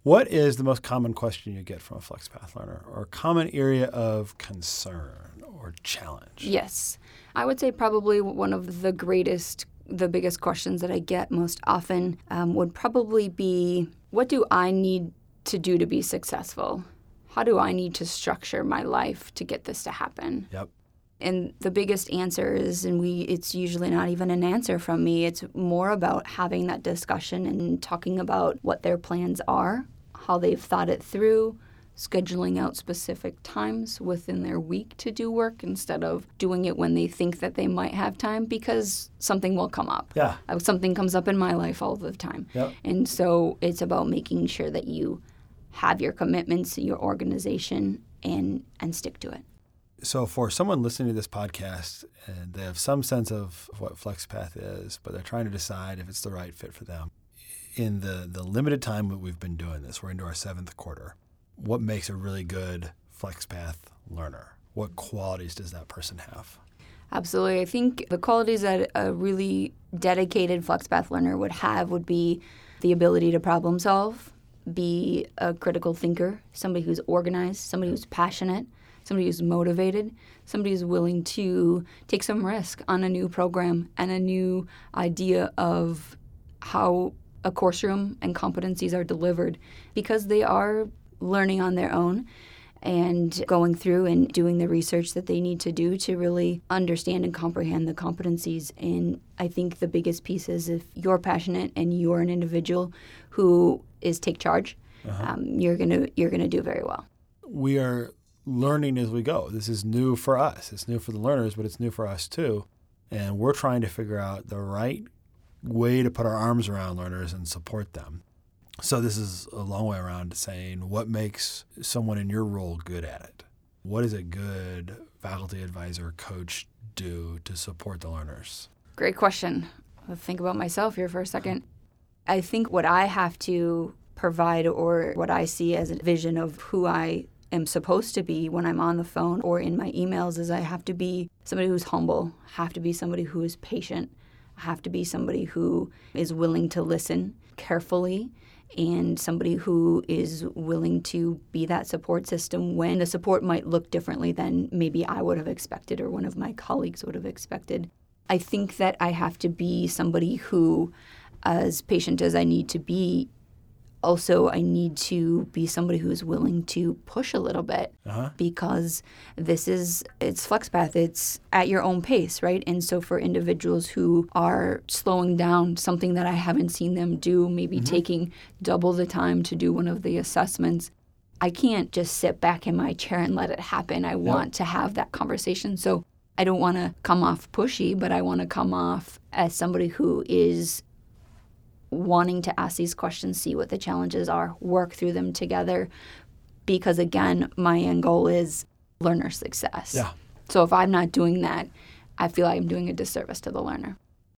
What is the most common question you get from a FlexPath learner, or a common area of concern or challenge? Yes. I would say probably one of the biggest questions that I get most often would probably be, what do I need to do to be successful? How do I need to structure my life to get this to happen? Yep. And the biggest answer is, it's usually not even an answer from me. It's more about having that discussion and talking about what their plans are, how they've thought it through, scheduling out specific times within their week to do work instead of doing it when they think that they might have time, because something will come up. Yeah. Something comes up in my life all the time. Yep. And so it's about making sure that you have your commitments, your organization, and stick to it. So for someone listening to this podcast and they have some sense of what FlexPath is, but they're trying to decide if it's the right fit for them, in the limited time that we've been doing this, we're into our 7th quarter, what makes a really good FlexPath learner? What qualities does that person have? Absolutely. I think the qualities that a really dedicated FlexPath learner would have would be the ability to problem solve, be a critical thinker, somebody who's organized, somebody who's passionate, somebody who's motivated, somebody who's willing to take some risk on a new program and a new idea of how a course room and competencies are delivered, because they are learning on their own and going through and doing the research that they need to do to really understand and comprehend the competencies. And I think the biggest piece is, if you're passionate and you're an individual who is take charge, you're gonna do very well. We are learning as we go. This is new for us. It's new for the learners, but it's new for us too. And we're trying to figure out the right way to put our arms around learners and support them. So this is a long way around to saying, what makes someone in your role good at it? What does a good faculty advisor coach do to support the learners? Great question. I'll think about myself here for a second. I think what I have to provide, or what I see as a vision of who I am supposed to be when I'm on the phone or in my emails, is I have to be somebody who's humble, have to be somebody who is patient, have to be somebody who is willing to listen carefully, and somebody who is willing to be that support system when the support might look differently than maybe I would have expected or one of my colleagues would have expected. I think that I have to be somebody who, as patient as I need to be, also I need to be somebody who's willing to push a little bit, because it's FlexPath. It's at your own pace, right? And so for individuals who are slowing down, something that I haven't seen them do, maybe taking double the time to do one of the assessments, I can't just sit back in my chair and let it happen. I want to have that conversation. So I don't want to come off pushy, but I want to come off as somebody who is wanting to ask these questions, see what the challenges are, work through them together, because again, my end goal is learner success. Yeah. So if I'm not doing that, I feel like I'm doing a disservice to the learner.